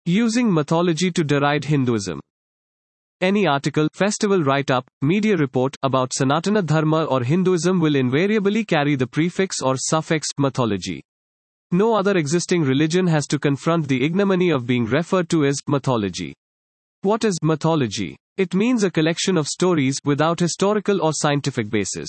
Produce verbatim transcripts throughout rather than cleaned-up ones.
Using mythology to deride Hinduism. Any article, festival write-up, media report about Sanatana Dharma or Hinduism will invariably carry the prefix or suffix mythology. No other existing religion has to confront the ignominy of being referred to as mythology. What is mythology? It means a collection of stories without historical or scientific basis.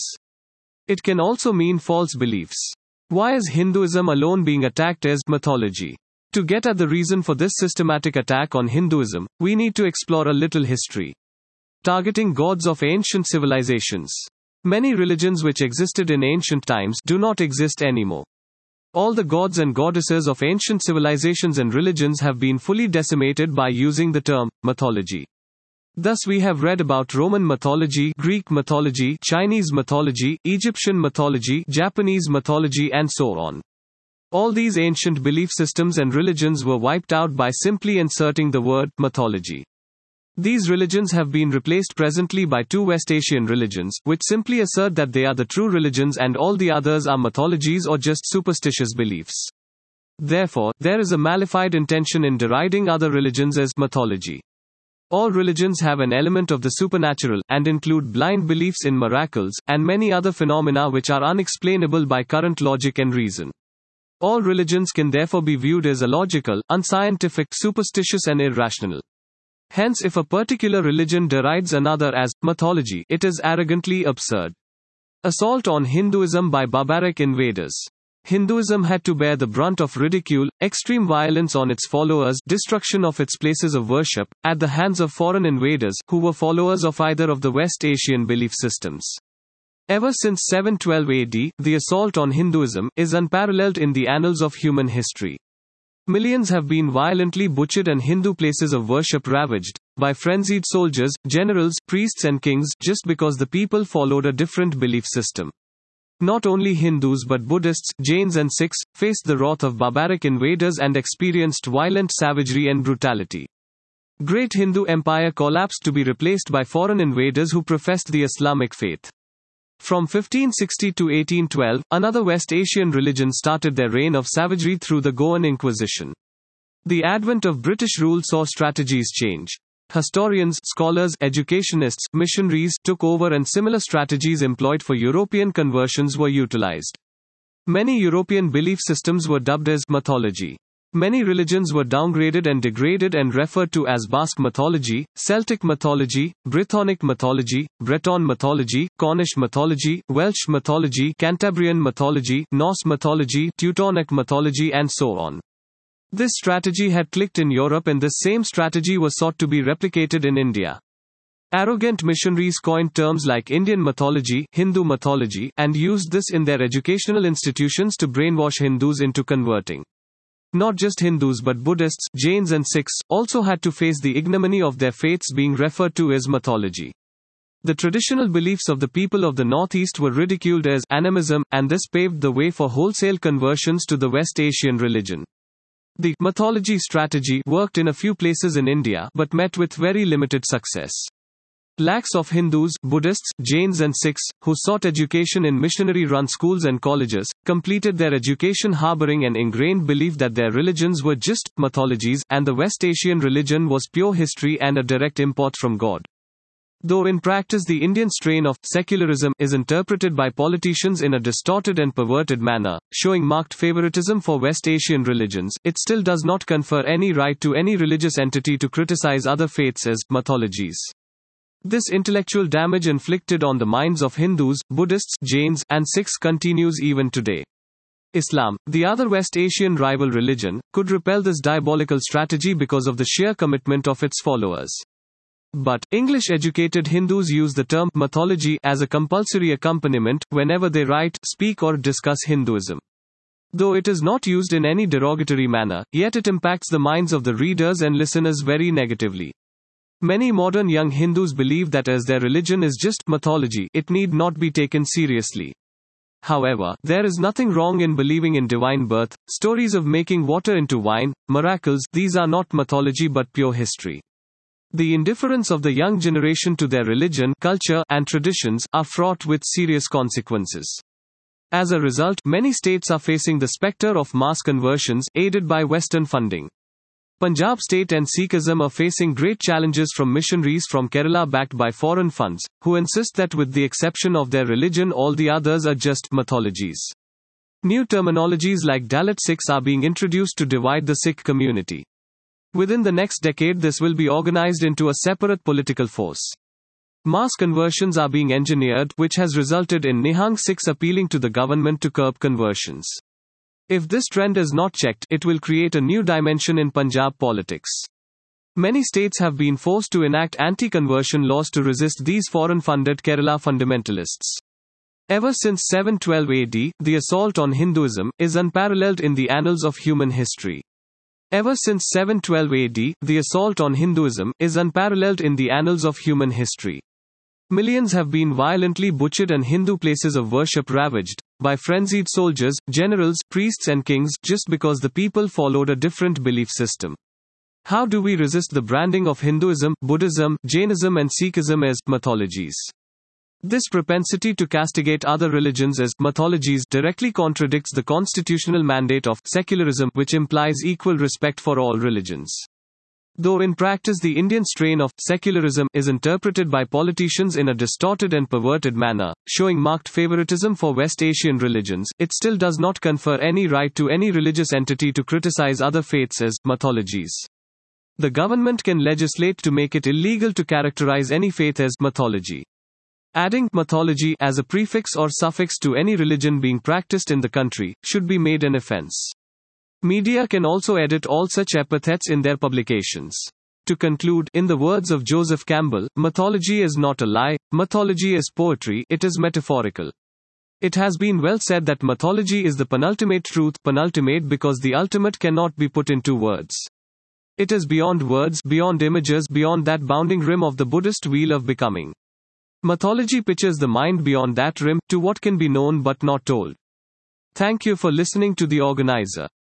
It can also mean false beliefs. Why is Hinduism alone being attacked as mythology? To get at the reason for this systematic attack on Hinduism, we need to explore a little history. Targeting gods of ancient civilizations. Many religions which existed in ancient times do not exist anymore. All the gods and goddesses of ancient civilizations and religions have been fully decimated by using the term mythology. Thus we have read about Roman mythology, Greek mythology, Chinese mythology, Egyptian mythology, Japanese mythology and so on. All these ancient belief systems and religions were wiped out by simply inserting the word mythology. These religions have been replaced presently by two West Asian religions, which simply assert that they are the true religions and all the others are mythologies or just superstitious beliefs. Therefore, there is a malified intention in deriding other religions as mythology. All religions have an element of the supernatural, and include blind beliefs in miracles, and many other phenomena which are unexplainable by current logic and reason. All religions can therefore be viewed as illogical, unscientific, superstitious and irrational. Hence, if a particular religion derides another as mythology, it is arrogantly absurd. Assault on Hinduism by barbaric invaders. Hinduism had to bear the brunt of ridicule, extreme violence on its followers, destruction of its places of worship, at the hands of foreign invaders, who were followers of either of the West Asian belief systems. Ever since seven twelve A D, the assault on Hinduism is unparalleled in the annals of human history. Millions have been violently butchered and Hindu places of worship ravaged by frenzied soldiers, generals, priests and kings, just because the people followed a different belief system. Not only Hindus but Buddhists, Jains and Sikhs faced the wrath of barbaric invaders and experienced violent savagery and brutality. Great Hindu empire collapsed to be replaced by foreign invaders who professed the Islamic faith. From fifteen sixty to eighteen twelve, another West Asian religion started their reign of savagery through the Goan Inquisition. The advent of British rule saw strategies change. Historians, scholars, educationists, missionaries took over and similar strategies employed for European conversions were utilized. Many European belief systems were dubbed as mythology. Many religions were downgraded and degraded and referred to as Basque mythology, Celtic mythology, Brythonic mythology, Breton mythology, Cornish mythology, Welsh mythology, Cantabrian mythology, Norse mythology, Teutonic mythology and so on. This strategy had clicked in Europe and this same strategy was sought to be replicated in India. Arrogant missionaries coined terms like Indian mythology, Hindu mythology, and used this in their educational institutions to brainwash Hindus into converting. Not just Hindus but Buddhists, Jains and Sikhs also had to face the ignominy of their faiths being referred to as mythology. The traditional beliefs of the people of the Northeast were ridiculed as animism, and this paved the way for wholesale conversions to the West Asian religion. The mythology strategy worked in a few places in India but met with very limited success. Lakhs of Hindus, Buddhists, Jains and Sikhs, who sought education in missionary-run schools and colleges, completed their education harboring an ingrained belief that their religions were just mythologies, and the West Asian religion was pure history and a direct import from God. Though in practice the Indian strain of secularism is interpreted by politicians in a distorted and perverted manner, showing marked favoritism for West Asian religions, it still does not confer any right to any religious entity to criticize other faiths as mythologies. This intellectual damage inflicted on the minds of Hindus, Buddhists, Jains, and Sikhs continues even today. Islam, the other West Asian rival religion, could repel this diabolical strategy because of the sheer commitment of its followers. But, English-educated Hindus use the term mythology as a compulsory accompaniment whenever they write, speak or discuss Hinduism. Though it is not used in any derogatory manner, yet it impacts the minds of the readers and listeners very negatively. Many modern young Hindus believe that as their religion is just mythology, it need not be taken seriously. However, there is nothing wrong in believing in divine birth, stories of making water into wine, miracles. These are not mythology but pure history. The indifference of the young generation to their religion, culture, and traditions are fraught with serious consequences. As a result, many states are facing the specter of mass conversions, aided by Western funding. Punjab state and Sikhism are facing great challenges from missionaries from Kerala backed by foreign funds, who insist that with the exception of their religion all the others are just mythologies. New terminologies like Dalit Sikhs are being introduced to divide the Sikh community. Within the next decade this will be organized into a separate political force. Mass conversions are being engineered, which has resulted in Nihang Sikhs appealing to the government to curb conversions. If this trend is not checked, it will create a new dimension in Punjab politics. Many states have been forced to enact anti-conversion laws to resist these foreign-funded Kerala fundamentalists. Ever since seven twelve A D, the assault on Hinduism is unparalleled in the annals of human history. Ever since seven twelve A D, the assault on Hinduism is unparalleled in the annals of human history. Millions have been violently butchered and Hindu places of worship ravaged by frenzied soldiers, generals, priests and kings just because the people followed a different belief system. How do we resist the branding of Hinduism, Buddhism, Jainism and Sikhism as mythologies? This propensity to castigate other religions as mythologies directly contradicts the constitutional mandate of secularism, which implies equal respect for all religions. Though in practice the Indian strain of secularism is interpreted by politicians in a distorted and perverted manner, showing marked favoritism for West Asian religions, it still does not confer any right to any religious entity to criticize other faiths as mythologies. The government can legislate to make it illegal to characterize any faith as mythology. Adding mythology as a prefix or suffix to any religion being practiced in the country should be made an offense. Media can also edit all such epithets in their publications. To conclude, in the words of Joseph Campbell, mythology is not a lie, mythology is poetry, it is metaphorical. It has been well said that mythology is the penultimate truth, penultimate because the ultimate cannot be put into words. It is beyond words, beyond images, beyond that bounding rim of the Buddhist wheel of becoming. Mythology pitches the mind beyond that rim, to what can be known but not told. Thank you for listening to The Organizer.